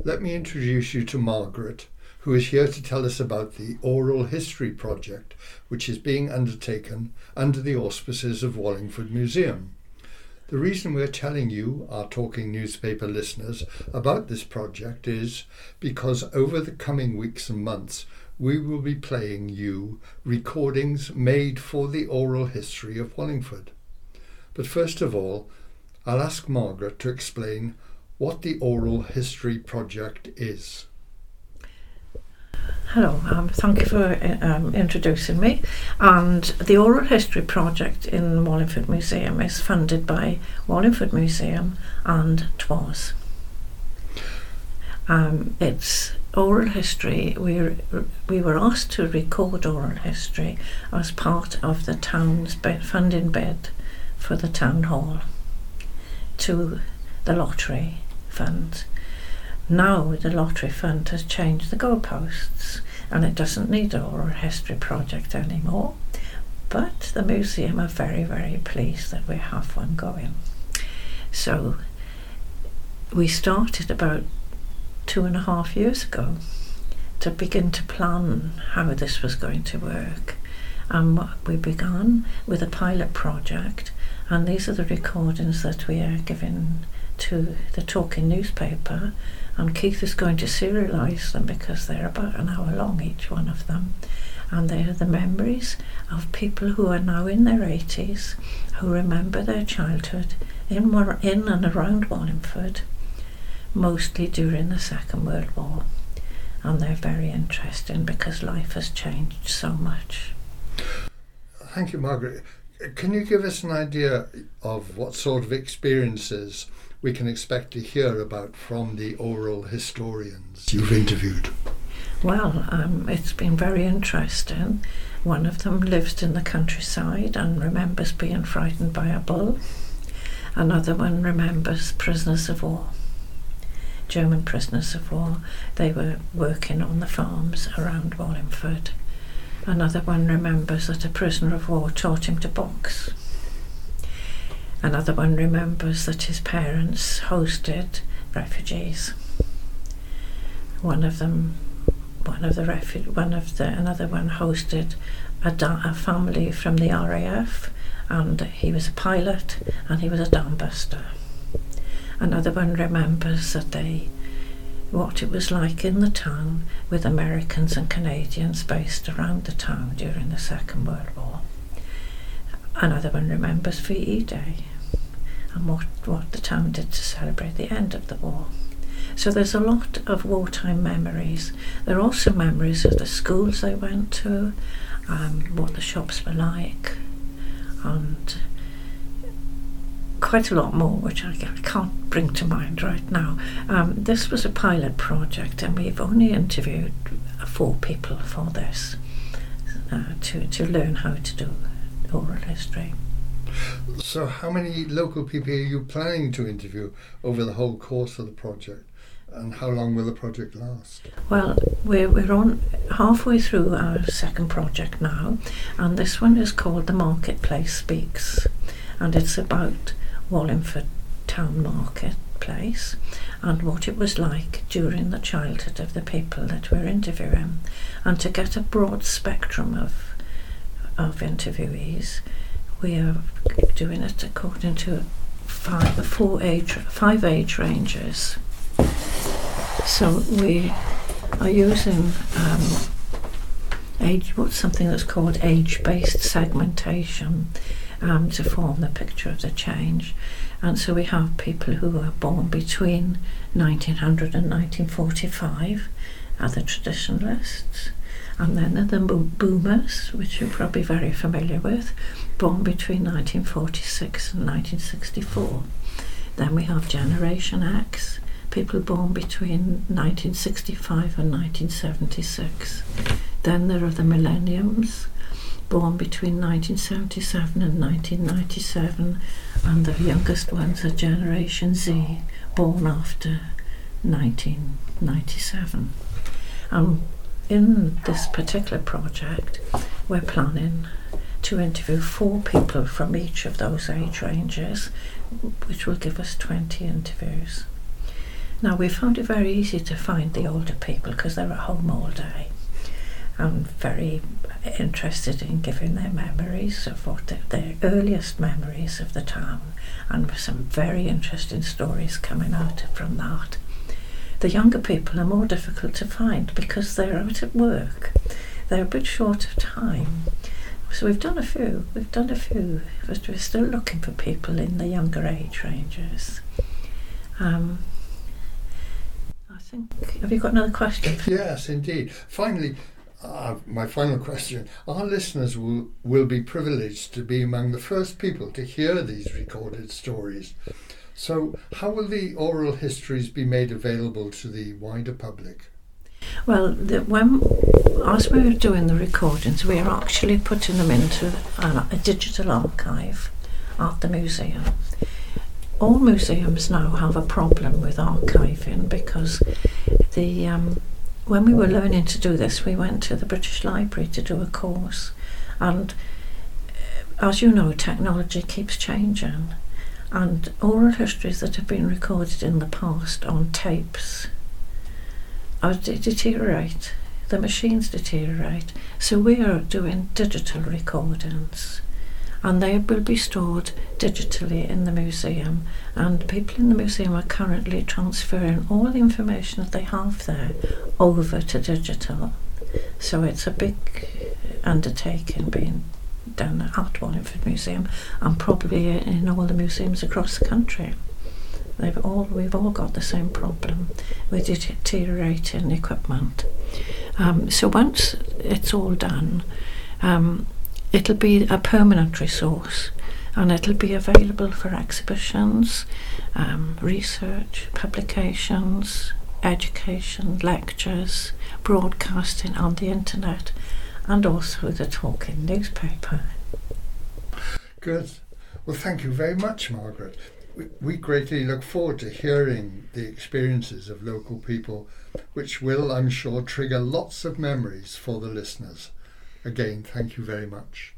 let me introduce you to Margaret, who is here to tell us about the Oral History Project, which is being undertaken under the auspices of Wallingford Museum. The reason we're telling you, our Talking Newspaper listeners, about this project is because over the coming weeks and months, we will be playing you recordings made for the oral history of Wallingford. But first of all, I'll ask Margaret to explain what the Oral History Project is. Hello, thank you for introducing me. And the Oral History Project in Wallingford Museum is funded by Wallingford Museum and TWAS. It's oral history. We were asked to record oral history as part of the town's funding bid for the town hall to the lottery fund. Now the lottery fund has changed the goalposts and it doesn't need an oral history project anymore, but the museum are very, very pleased that we have one going. So we started about 2.5 years ago to begin to plan how this was going to work, and we began with a pilot project, and these are the recordings that we are giving to the Talking newspaper, and Keith is going to serialise them because they're about an hour long each one of them, and they are the memories of people who are now in their 80s who remember their childhood in and around Wallingford, mostly during the Second World War, and they're very interesting because life has changed so much. Thank you, Margaret. Can you give us an idea of what sort of experiences we can expect to hear about from the oral historians you've interviewed? Well, it's been very interesting. One of them lives in the countryside and remembers being frightened by a bull. Another one remembers prisoners of war. German prisoners of war. They were working on the farms around Wallingford. Another one remembers that a prisoner of war taught him to box. Another one remembers that his parents hosted refugees. Another one hosted a family from the RAF, and he was a pilot and he was a dam buster. Another one remembers what it was like in the town with Americans and Canadians based around the town during the Second World War. Another one remembers VE Day and what the town did to celebrate the end of the war. So there's a lot of wartime memories. There are also memories of the schools they went to, what the shops were like, and quite a lot more which I can't bring to mind right now. This was a pilot project and we've only interviewed 4 people for this to learn how to do oral history. So how many local people are you planning to interview over the whole course of the project, and how long will the project last? Well, we're on halfway through our second project now, and this one is called The Marketplace Speaks, and it's about Wallingford Town Marketplace and what it was like during the childhood of the people that we're interviewing. And to get a broad spectrum of interviewees, we are doing it according to 5 age ranges. So we are using something that's called age-based segmentation to form the picture of the change. And so we have people who were born between 1900 and 1945 are the traditionalists, and then there are the boomers, which you're probably very familiar with, born between 1946 and 1964. Then we have Generation X, people born between 1965 and 1976. Then there are the millenniums, born between 1977 and 1997, and the youngest ones are Generation Z, born after 1997. And in this particular project, we're planning to interview 4 people from each of those age ranges, which will give us 20 interviews. Now, we found it very easy to find the older people because they're at home all day and very interested in giving their memories of what their earliest memories of the town, and some very interesting stories coming out from that. The younger people are more difficult to find because they're out at work. They're a bit short of time. So we've done a few, but we're still looking for people in the younger age ranges. I think, have you got another question? Yes, indeed. Finally, my final question. Our listeners will be privileged to be among the first people to hear these recorded stories. So how will the oral histories be made available to the wider public? Well, as we were doing the recordings, we are actually putting them into a digital archive at the museum. All museums now have a problem with archiving because when we were learning to do this, we went to the British Library to do a course, and as you know, technology keeps changing, and oral histories that have been recorded in the past on tapes deteriorate. The machines deteriorate, so we are doing digital recordings, and they will be stored digitally in the museum, and people in the museum are currently transferring all the information that they have there over to digital. So it's a big undertaking being done at Wallingford Museum, and probably in all the museums across the country. We've all got the same problem with deteriorating equipment. So once it's all done, it'll be a permanent resource, and it'll be available for exhibitions, research, publications, education, lectures, broadcasting on the internet, and also the talking newspaper. Good. Well, thank you very much, Margaret. We greatly look forward to hearing the experiences of local people, which will, I'm sure, trigger lots of memories for the listeners. Again, thank you very much.